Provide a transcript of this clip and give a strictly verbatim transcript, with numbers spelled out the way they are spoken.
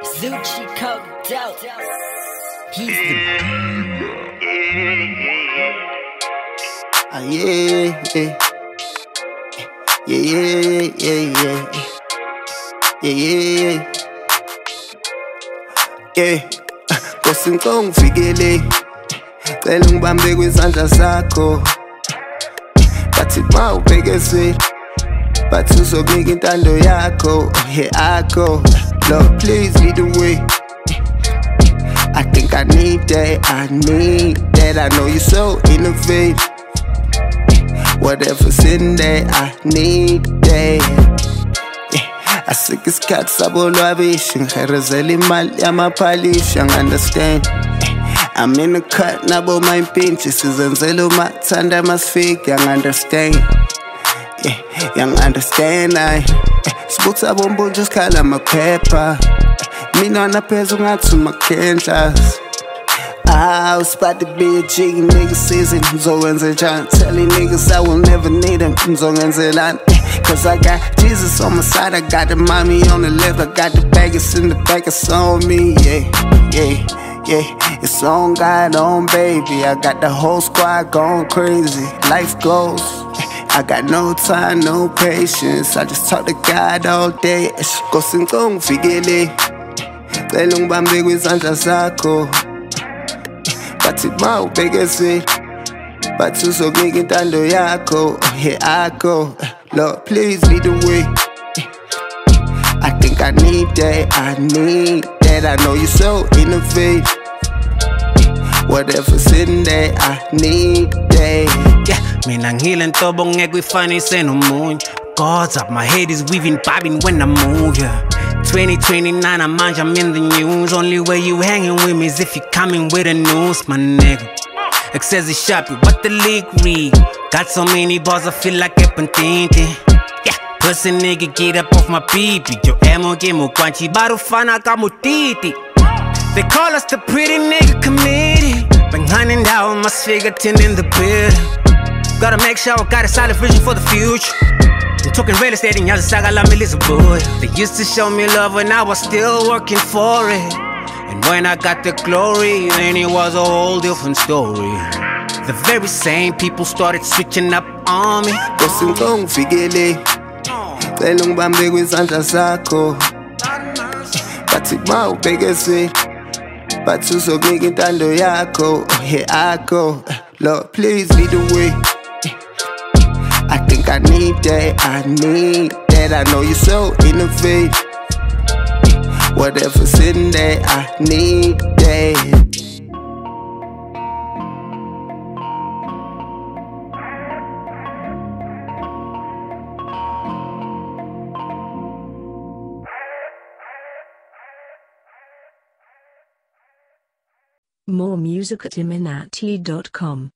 Zucci coked out. He's the Ah, yeah, yeah. Yeah, yeah, yeah, yeah. Yeah, yeah, yeah. Nkosi ngikuvikele, cela ungibambe kwizandla zakho. Bathi ma ubhekezwe, bathi uzokunika intando yakho. Yeah, I go. Lord, please lead the way. I think I need that, I need that. I know you're so innovative. Whatever's in there, I need that. Yeah. Asike isikhathi sabo lwabishi, ngihερezela imali yamaphalishi, understand. I'm in the cut, nabo mayimpintshi, sizenzela umathanda masifika, understand. Yeah, young understand I. Sibuthi abombunje sikhala amaphepha. Mina napheza ungathi umakhendlas. I was about to be a G, nigga season. Nzowenze njani, telling niggas I will never need them. Nzongenzelani, cause I got Jesus on my side, I got the mommy on the left, I got the baggage in the back, it's on me, yeah, yeah, yeah. It's on God, on baby, I got the whole squad going crazy. Life goes, I got no time, no patience, I just talk to God all day. Nkosi ngikuvikele, cela ungibambe kwizandla zakho. Bathi ma ubhekezwe, bathi uzokunika intando yakho. Here I go. Lord, please lead the way. I think I need that, I need that. I know you're so innovative. Whatever's in there, I need that. Yeah, mina ngihila ntobo ngeke uyifanise nomunye. God's up, my head is weaving, bobbing when I move, yeah. twenty twenty-nine, I'm manja, I'm in the news. Only way you hanging with me is if you coming with the news, my nigga. Excessive shopping, what the league read? Got so many bars, I feel like Epantinte. Yeah, pussy nigga, get up off my pee-pee. Yo emo ke mo kwanchi, barufana ka mo titi. They call us the pretty nigga committee. Been hunting down, my figure ten in the building. Gotta make sure I got a solid vision for the future. I'm talking real estate in Yazasaga la boy. They used to show me love when I was still working for it. And when I got the glory, then it was a whole different story. The very same people started switching up on me. Nkosi ngikuvikele, cela ungibambe kwizandla zakho. Bathi ma ubhekezwe, bathi uzokunika intando yakho. Here I go. Lord, please lead the way. I think I need that, I need that. I know you're so innovative. Whatever's in there, I need that. More music at iminati dot com.